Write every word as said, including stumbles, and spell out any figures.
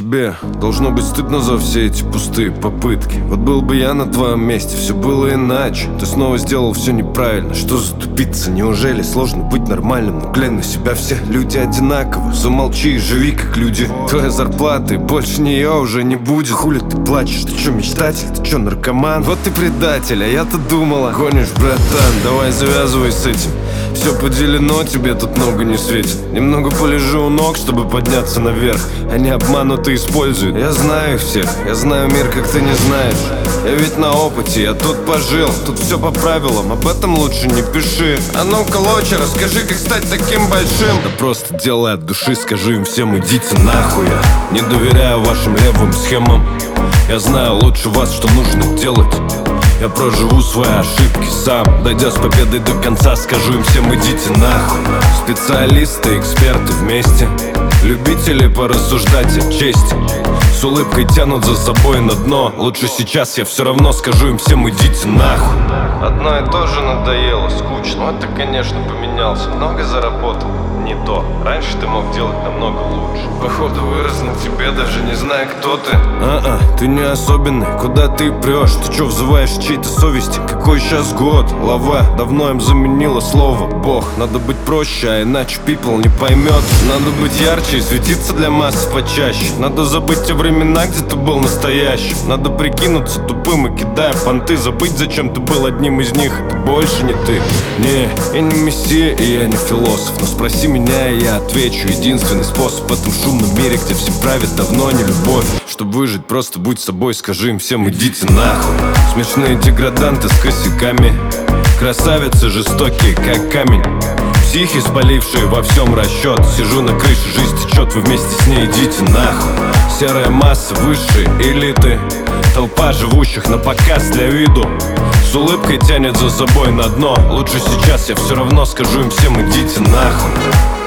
Тебе должно быть стыдно за все эти пустые попытки. Вот был бы я на твоем месте, все было иначе. Ты снова сделал все неправильно. Что за тупица? Неужели сложно быть нормальным? Ну глянь на себя, все люди одинаковы. Замолчи и живи как люди. Твоя зарплата, и больше нее уже не будет. Хули ты плачешь? Ты чё, мечтатель? Ты чё, наркоман? Вот ты предатель, а я-то думала. Гонишь, братан, давай завязывай с этим. Все поделено, тебе тут много не светит. Немного полежу у ног, чтобы подняться наверх. Они обманут и используют. Я знаю их всех, я знаю мир, как ты не знаешь. Я ведь на опыте, я тут пожил. Тут все по правилам, об этом лучше не пиши. А ну-ка, лоча, расскажи, как стать таким большим. Да просто делай от души, скажи им всем, идите нахуй. Я не доверяю вашим левым схемам. Я знаю лучше вас, что нужно делать. Я проживу свои ошибки сам. Дойдя с победой до конца, скажу им всем, идите нахуй. Специалисты, эксперты вместе, любители порассуждать о чести. С улыбкой тянут за собой на дно. Лучше сейчас я все равно скажу им всем, идите нахуй. Одно и то же надоело, скучно. Вот ты, конечно, поменялся, много заработал. Не то, раньше ты мог делать намного лучше. Походу вырос на тебе, даже не зная, кто ты. А-а, ты не особенный, куда ты прешь? Ты чё взываешь чьей-то совести? Какой сейчас год? Лава давно им заменила слово Бог. Надо быть проще, а иначе people не поймет. Надо быть ярче и светиться для массы почаще. Надо забыть те времена, где ты был настоящим. Надо прикинуться тупым и кидая понты. Забыть, зачем ты был одним из них, это больше не ты. Не, я не мессия и я не философ, но спроси меня, и я отвечу. Единственный способ в этом шумном мире, где все правит давно не любовь. Чтобы выжить, просто будь собой, скажи им всем, идите нахуй. Смешные деграданты с косяками, красавицы жестокие, как камень. Психи, спалившие во всем расчет. Сижу на крыше, жизнь течет, вы вместе с ней, идите нахуй. Серая масса высшей элиты, толпа живущих на показ для виду. С улыбкой тянет за собой на дно. Лучше сейчас я все равно скажу им всем, идите нахуй.